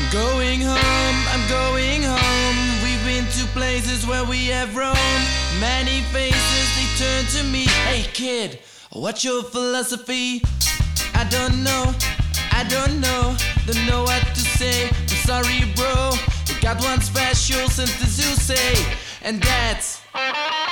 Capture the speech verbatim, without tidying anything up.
Going home, I'm going home. We've been to places where we have roamed. Many faces, they turn to me. Hey kid, what's your philosophy? I don't know, I don't know. Don't know what to say. I'm sorry bro, you got one special sentence to say, and that's